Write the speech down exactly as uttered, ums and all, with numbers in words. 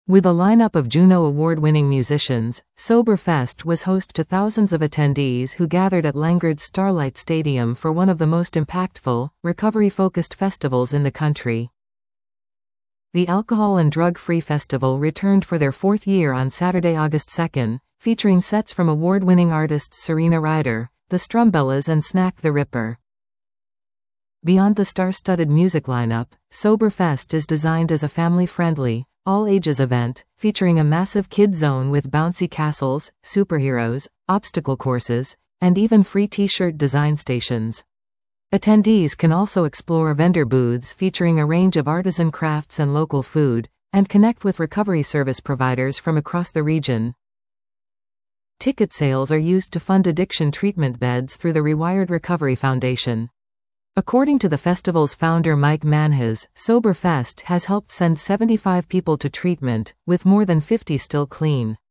With a lineup of Juno Award-winning musicians, Soberfest was host to thousands of attendees who gathered at Langard's Starlight Stadium for one of the most impactful, recovery-focused festivals in the country. The Alcohol and Drug-Free Festival returned for their fourth year on Saturday, August second, featuring sets from award-winning artists Serena Ryder, the Strumbellas and Snack the Ripper. Beyond the star-studded music lineup, Soberfest is designed as a family-friendly, all-ages event, featuring a massive kid zone with bouncy castles, superheroes, obstacle courses, and even free t-shirt design stations. Attendees can also explore vendor booths featuring a range of artisan crafts and local food, and connect with recovery service providers from across the region. Ticket sales are used to fund addiction treatment beds through the Rewired Recovery Foundation. According to the festival's founder Mike Manhas, Soberfest has helped send seventy-five people to treatment, with more than fifty still clean.